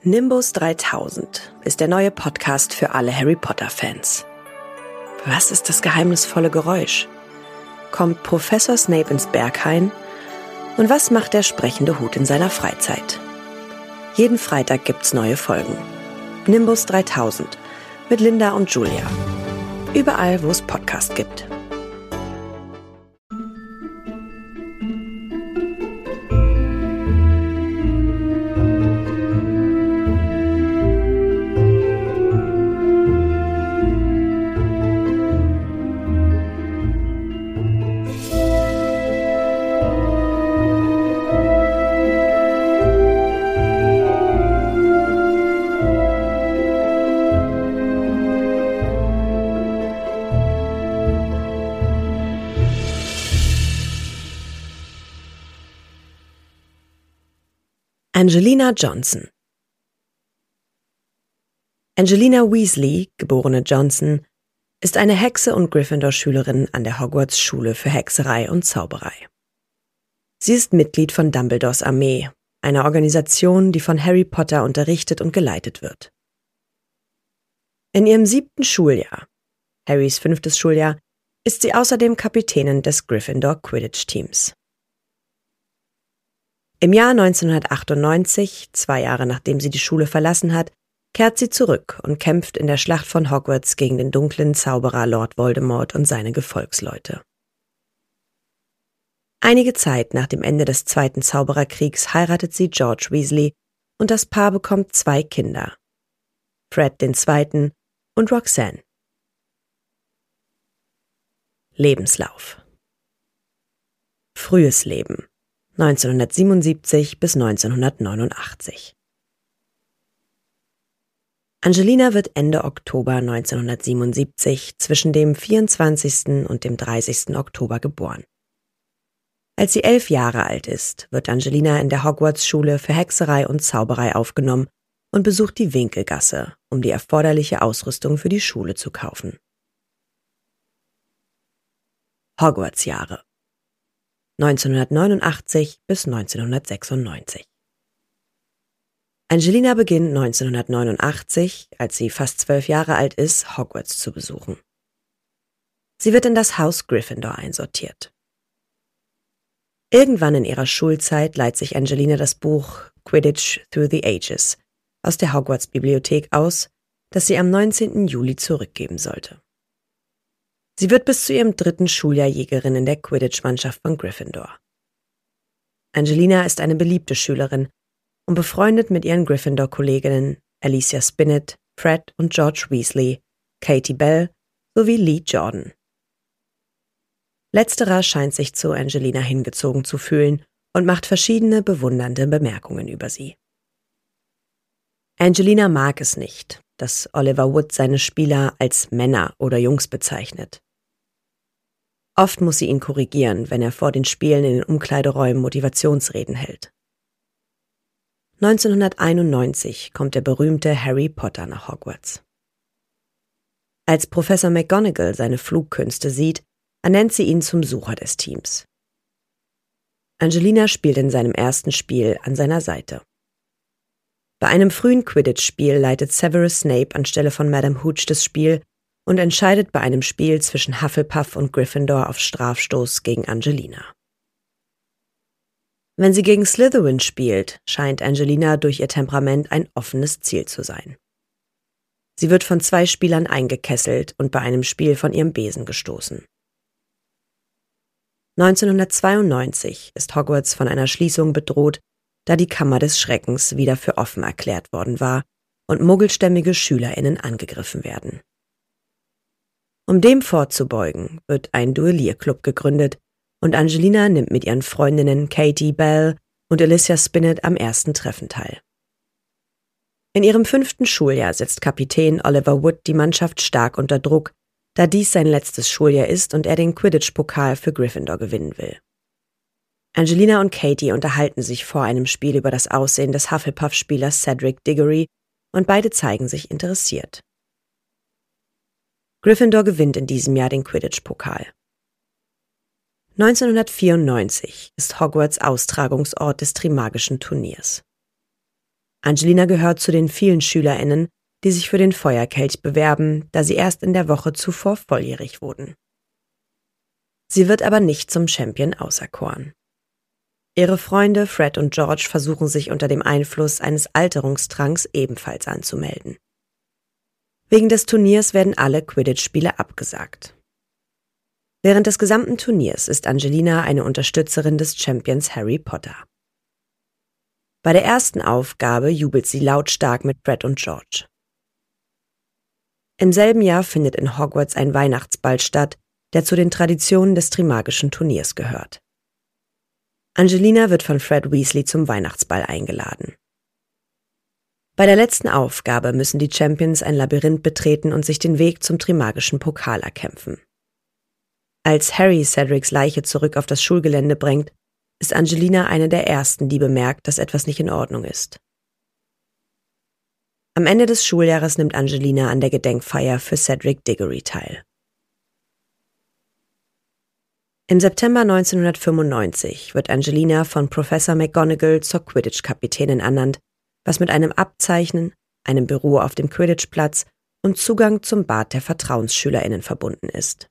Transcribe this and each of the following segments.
Nimbus 3000 ist der neue Podcast für alle Harry Potter-Fans. Was ist das geheimnisvolle Geräusch? Kommt Professor Snape ins Berghain? Und was macht der sprechende Hut in seiner Freizeit? Jeden Freitag gibt's neue Folgen. Nimbus 3000 mit Linda und Julia. Überall, wo es Podcasts gibt. Angelina Johnson. Angelina Weasley, geborene Johnson, ist eine Hexe und Gryffindor-Schülerin an der Hogwarts-Schule für Hexerei und Zauberei. Sie ist Mitglied von Dumbledores Armee, einer Organisation, die von Harry Potter unterrichtet und geleitet wird. In ihrem 7. Schuljahr, Harrys 5. Schuljahr, ist sie außerdem Kapitänin des Gryffindor Quidditch-Teams. Im Jahr 1998, 2 Jahre nachdem sie die Schule verlassen hat, kehrt sie zurück und kämpft in der Schlacht von Hogwarts gegen den dunklen Zauberer Lord Voldemort und seine Gefolgsleute. Einige Zeit nach dem Ende des Zweiten Zaubererkriegs heiratet sie George Weasley und das Paar bekommt 2 Kinder, Fred II. Und Roxanne. Lebenslauf. Frühes Leben 1977 bis 1989. Angelina wird Ende Oktober 1977 zwischen dem 24. und dem 30. Oktober geboren. Als sie 11 Jahre alt ist, wird Angelina in der Hogwarts-Schule für Hexerei und Zauberei aufgenommen und besucht die Winkelgasse, um die erforderliche Ausrüstung für die Schule zu kaufen. Hogwarts-Jahre 1989 bis 1996. Angelina beginnt 1989, als sie fast 12 Jahre alt ist, Hogwarts zu besuchen. Sie wird in das Haus Gryffindor einsortiert. Irgendwann in ihrer Schulzeit leiht sich Angelina das Buch Quidditch Through the Ages aus der Hogwarts-Bibliothek aus, das sie am 19. Juli zurückgeben sollte. Sie wird bis zu ihrem 3. Schuljahr Jägerin in der Quidditch-Mannschaft von Gryffindor. Angelina ist eine beliebte Schülerin und befreundet mit ihren Gryffindor-Kolleginnen Alicia Spinnet, Fred und George Weasley, Katie Bell sowie Lee Jordan. Letzterer scheint sich zu Angelina hingezogen zu fühlen und macht verschiedene bewundernde Bemerkungen über sie. Angelina mag es nicht, dass Oliver Wood seine Spieler als Männer oder Jungs bezeichnet. Oft muss sie ihn korrigieren, wenn er vor den Spielen in den Umkleideräumen Motivationsreden hält. 1991 kommt der berühmte Harry Potter nach Hogwarts. Als Professor McGonagall seine Flugkünste sieht, ernennt sie ihn zum Sucher des Teams. Angelina spielt in seinem ersten Spiel an seiner Seite. Bei einem frühen Quidditch-Spiel leitet Severus Snape anstelle von Madame Hooch das Spiel und entscheidet bei einem Spiel zwischen Hufflepuff und Gryffindor auf Strafstoß gegen Angelina. Wenn sie gegen Slytherin spielt, scheint Angelina durch ihr Temperament ein offenes Ziel zu sein. Sie wird von 2 Spielern eingekesselt und bei einem Spiel von ihrem Besen gestoßen. 1992 ist Hogwarts von einer Schließung bedroht, da die Kammer des Schreckens wieder für offen erklärt worden war und muggelstämmige SchülerInnen angegriffen werden. Um dem vorzubeugen, wird ein Duellierclub gegründet und Angelina nimmt mit ihren Freundinnen Katie Bell und Alicia Spinnet am ersten Treffen teil. In ihrem 5. Schuljahr setzt Kapitän Oliver Wood die Mannschaft stark unter Druck, da dies sein letztes Schuljahr ist und er den Quidditch-Pokal für Gryffindor gewinnen will. Angelina und Katie unterhalten sich vor einem Spiel über das Aussehen des Hufflepuff-Spielers Cedric Diggory und beide zeigen sich interessiert. Gryffindor gewinnt in diesem Jahr den Quidditch-Pokal. 1994 ist Hogwarts Austragungsort des Trimagischen Turniers. Angelina gehört zu den vielen SchülerInnen, die sich für den Feuerkelch bewerben, da sie erst in der Woche zuvor volljährig wurden. Sie wird aber nicht zum Champion auserkoren. Ihre Freunde Fred und George versuchen sich unter dem Einfluss eines Alterungstranks ebenfalls anzumelden. Wegen des Turniers werden alle Quidditch-Spiele abgesagt. Während des gesamten Turniers ist Angelina eine Unterstützerin des Champions Harry Potter. Bei der ersten Aufgabe jubelt sie lautstark mit Fred und George. Im selben Jahr findet in Hogwarts ein Weihnachtsball statt, der zu den Traditionen des Trimagischen Turniers gehört. Angelina wird von Fred Weasley zum Weihnachtsball eingeladen. Bei der letzten Aufgabe müssen die Champions ein Labyrinth betreten und sich den Weg zum Trimagischen Pokal erkämpfen. Als Harry Cedrics Leiche zurück auf das Schulgelände bringt, ist Angelina eine der ersten, die bemerkt, dass etwas nicht in Ordnung ist. Am Ende des Schuljahres nimmt Angelina an der Gedenkfeier für Cedric Diggory teil. Im September 1995 wird Angelina von Professor McGonagall zur Quidditch-Kapitänin ernannt, was mit einem Abzeichen, einem Büro auf dem Quidditch-Platz und Zugang zum Bad der VertrauensschülerInnen verbunden ist.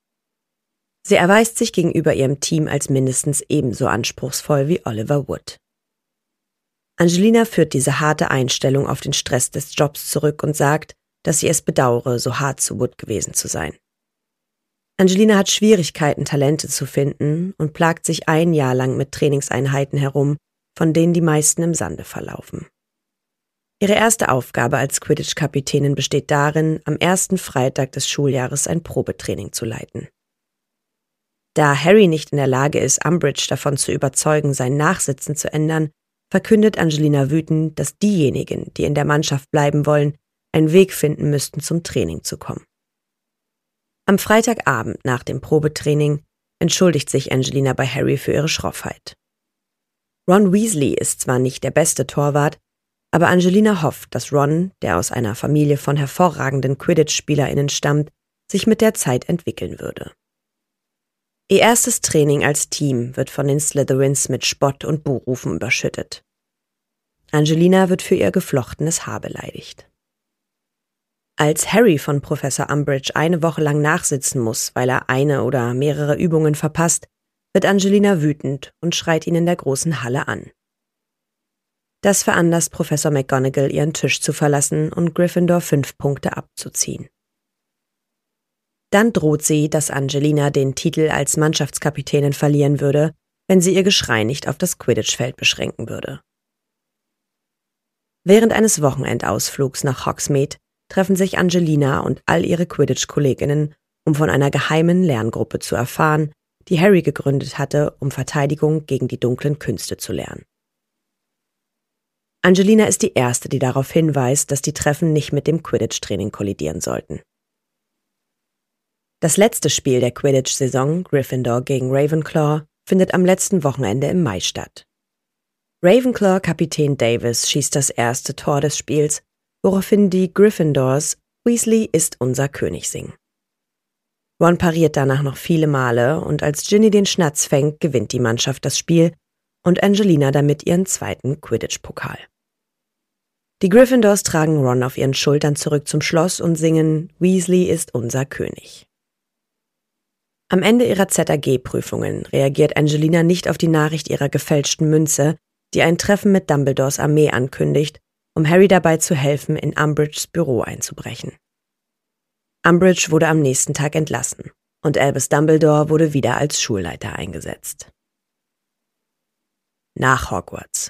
Sie erweist sich gegenüber ihrem Team als mindestens ebenso anspruchsvoll wie Oliver Wood. Angelina führt diese harte Einstellung auf den Stress des Jobs zurück und sagt, dass sie es bedauere, so hart zu Wood gewesen zu sein. Angelina hat Schwierigkeiten, Talente zu finden und plagt sich ein Jahr lang mit Trainingseinheiten herum, von denen die meisten im Sande verlaufen. Ihre erste Aufgabe als Quidditch-Kapitänin besteht darin, am ersten Freitag des Schuljahres ein Probetraining zu leiten. Da Harry nicht in der Lage ist, Umbridge davon zu überzeugen, sein Nachsitzen zu ändern, verkündet Angelina wütend, dass diejenigen, die in der Mannschaft bleiben wollen, einen Weg finden müssten, zum Training zu kommen. Am Freitagabend nach dem Probetraining entschuldigt sich Angelina bei Harry für ihre Schroffheit. Ron Weasley ist zwar nicht der beste Torwart, aber Angelina hofft, dass Ron, der aus einer Familie von hervorragenden Quidditch-SpielerInnen stammt, sich mit der Zeit entwickeln würde. Ihr erstes Training als Team wird von den Slytherins mit Spott und Buhrufen überschüttet. Angelina wird für ihr geflochtenes Haar beleidigt. Als Harry von Professor Umbridge eine Woche lang nachsitzen muss, weil er eine oder mehrere Übungen verpasst, wird Angelina wütend und schreit ihn in der großen Halle an. Das veranlasst Professor McGonagall, ihren Tisch zu verlassen und Gryffindor 5 Punkte abzuziehen. Dann droht sie, dass Angelina den Titel als Mannschaftskapitänin verlieren würde, wenn sie ihr Geschrei nicht auf das Quidditch-Feld beschränken würde. Während eines Wochenendausflugs nach Hogsmeade treffen sich Angelina und all ihre Quidditch-KollegInnen, um von einer geheimen Lerngruppe zu erfahren, die Harry gegründet hatte, um Verteidigung gegen die dunklen Künste zu lernen. Angelina ist die Erste, die darauf hinweist, dass die Treffen nicht mit dem Quidditch-Training kollidieren sollten. Das letzte Spiel der Quidditch-Saison, Gryffindor gegen Ravenclaw, findet am letzten Wochenende im Mai statt. Ravenclaw-Kapitän Davis schießt das erste Tor des Spiels, woraufhin die Gryffindors "Weasley ist unser König" singen. Ron pariert danach noch viele Male und als Ginny den Schnatz fängt, gewinnt die Mannschaft das Spiel und Angelina damit ihren zweiten Quidditch-Pokal. Die Gryffindors tragen Ron auf ihren Schultern zurück zum Schloss und singen "Weasley ist unser König". Am Ende ihrer ZAG-Prüfungen reagiert Angelina nicht auf die Nachricht ihrer gefälschten Münze, die ein Treffen mit Dumbledores Armee ankündigt, um Harry dabei zu helfen, in Umbridges Büro einzubrechen. Umbridge wurde am nächsten Tag entlassen und Albus Dumbledore wurde wieder als Schulleiter eingesetzt. Nach Hogwarts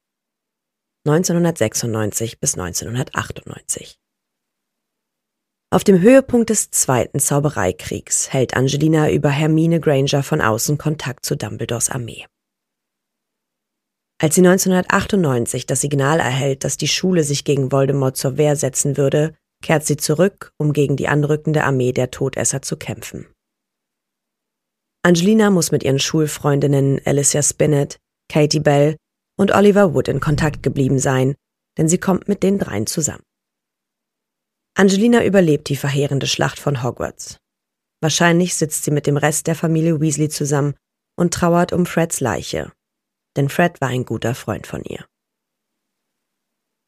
1996 bis 1998. Auf dem Höhepunkt des Zweiten Zaubereikriegs hält Angelina über Hermine Granger von außen Kontakt zu Dumbledores Armee. Als sie 1998 das Signal erhält, dass die Schule sich gegen Voldemort zur Wehr setzen würde, kehrt sie zurück, um gegen die anrückende Armee der Todesser zu kämpfen. Angelina muss mit ihren Schulfreundinnen Alicia Spinnet, Katie Bell und Oliver Wood in Kontakt geblieben sein, denn sie kommt mit den dreien zusammen. Angelina überlebt die verheerende Schlacht von Hogwarts. Wahrscheinlich sitzt sie mit dem Rest der Familie Weasley zusammen und trauert um Freds Leiche, denn Fred war ein guter Freund von ihr.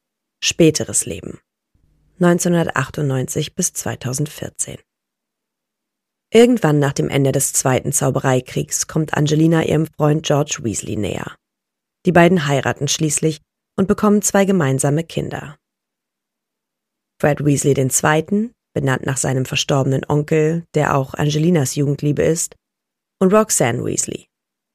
Späteres Leben 1998 bis 2014. Irgendwann nach dem Ende des Zweiten Zaubereikriegs kommt Angelina ihrem Freund George Weasley näher. Die beiden heiraten schließlich und bekommen 2 gemeinsame Kinder. Fred Weasley II., benannt nach seinem verstorbenen Onkel, der auch Angelinas Jugendliebe ist, und Roxanne Weasley.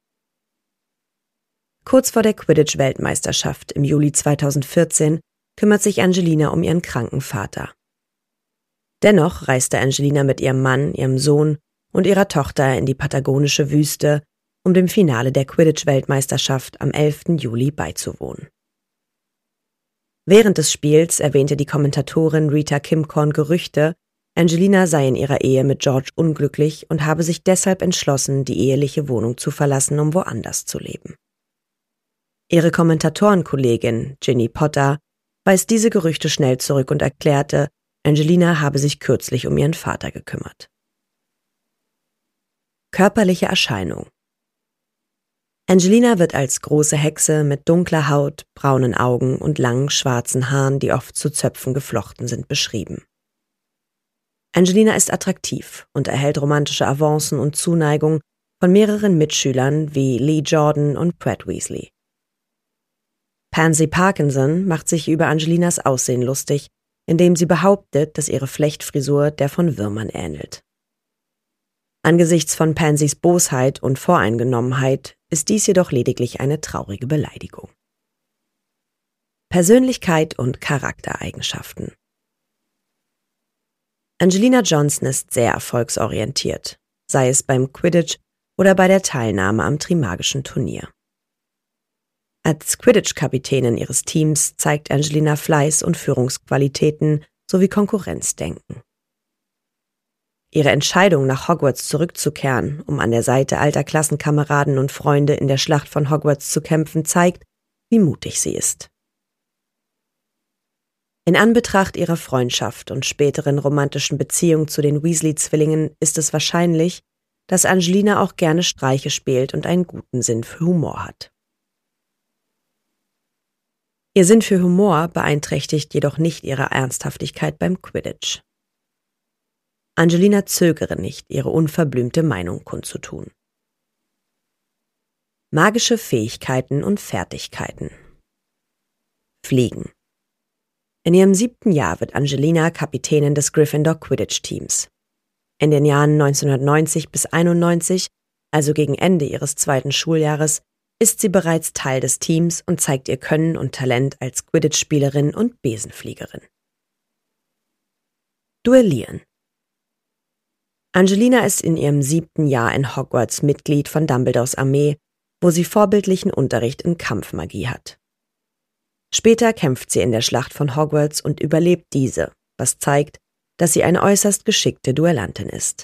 Kurz vor der Quidditch-Weltmeisterschaft im Juli 2014 kümmert sich Angelina um ihren kranken Vater. Dennoch reiste Angelina mit ihrem Mann, ihrem Sohn und ihrer Tochter in die patagonische Wüste, um dem Finale der Quidditch-Weltmeisterschaft am 11. Juli beizuwohnen. Während des Spiels erwähnte die Kommentatorin Rita Kimcorn Gerüchte, Angelina sei in ihrer Ehe mit George unglücklich und habe sich deshalb entschlossen, die eheliche Wohnung zu verlassen, um woanders zu leben. Ihre Kommentatorenkollegin Ginny Potter weist diese Gerüchte schnell zurück und erklärte, Angelina habe sich kürzlich um ihren Vater gekümmert. Körperliche Erscheinung. Angelina wird als große Hexe mit dunkler Haut, braunen Augen und langen schwarzen Haaren, die oft zu Zöpfen geflochten sind, beschrieben. Angelina ist attraktiv und erhält romantische Avancen und Zuneigung von mehreren Mitschülern wie Lee Jordan und Fred Weasley. Pansy Parkinson macht sich über Angelinas Aussehen lustig, indem sie behauptet, dass ihre Flechtfrisur der von Würmern ähnelt. Angesichts von Pansys Bosheit und Voreingenommenheit ist dies jedoch lediglich eine traurige Beleidigung. Persönlichkeit und Charaktereigenschaften. Angelina Johnson ist sehr erfolgsorientiert, sei es beim Quidditch oder bei der Teilnahme am Trimagischen Turnier. Als Quidditch-Kapitänin ihres Teams zeigt Angelina Fleiß und Führungsqualitäten sowie Konkurrenzdenken. Ihre Entscheidung, nach Hogwarts zurückzukehren, um an der Seite alter Klassenkameraden und Freunde in der Schlacht von Hogwarts zu kämpfen, zeigt, wie mutig sie ist. In Anbetracht ihrer Freundschaft und späteren romantischen Beziehung zu den Weasley-Zwillingen ist es wahrscheinlich, dass Angelina auch gerne Streiche spielt und einen guten Sinn für Humor hat. Ihr Sinn für Humor beeinträchtigt jedoch nicht ihre Ernsthaftigkeit beim Quidditch. Angelina zögere nicht, ihre unverblümte Meinung kundzutun. Magische Fähigkeiten und Fertigkeiten. Fliegen. In ihrem 7. Jahr wird Angelina Kapitänin des Gryffindor Quidditch-Teams. In den Jahren 1990 bis 91, also gegen Ende ihres 2. Schuljahres, ist sie bereits Teil des Teams und zeigt ihr Können und Talent als Quidditch-Spielerin und Besenfliegerin. Duellieren. Angelina ist in ihrem 7. Jahr in Hogwarts Mitglied von Dumbledores Armee, wo sie vorbildlichen Unterricht in Kampfmagie hat. Später kämpft sie in der Schlacht von Hogwarts und überlebt diese, was zeigt, dass sie eine äußerst geschickte Duellantin ist.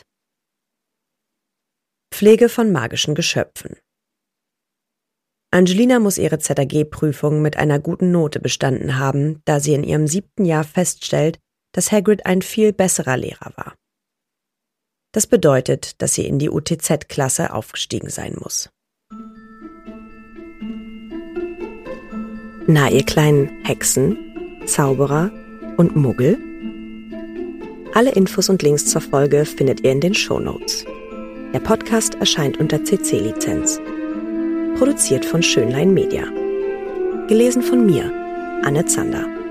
Pflege von magischen Geschöpfen. Angelina muss ihre ZAG-Prüfung mit einer guten Note bestanden haben, da sie in ihrem 7. Jahr feststellt, dass Hagrid ein viel besserer Lehrer war. Das bedeutet, dass sie in die UTZ-Klasse aufgestiegen sein muss. Na, ihr kleinen Hexen, Zauberer und Muggel? Alle Infos und Links zur Folge findet ihr in den Shownotes. Der Podcast erscheint unter CC-Lizenz. Produziert von Schönlein Media. Gelesen von mir, Anne Zander.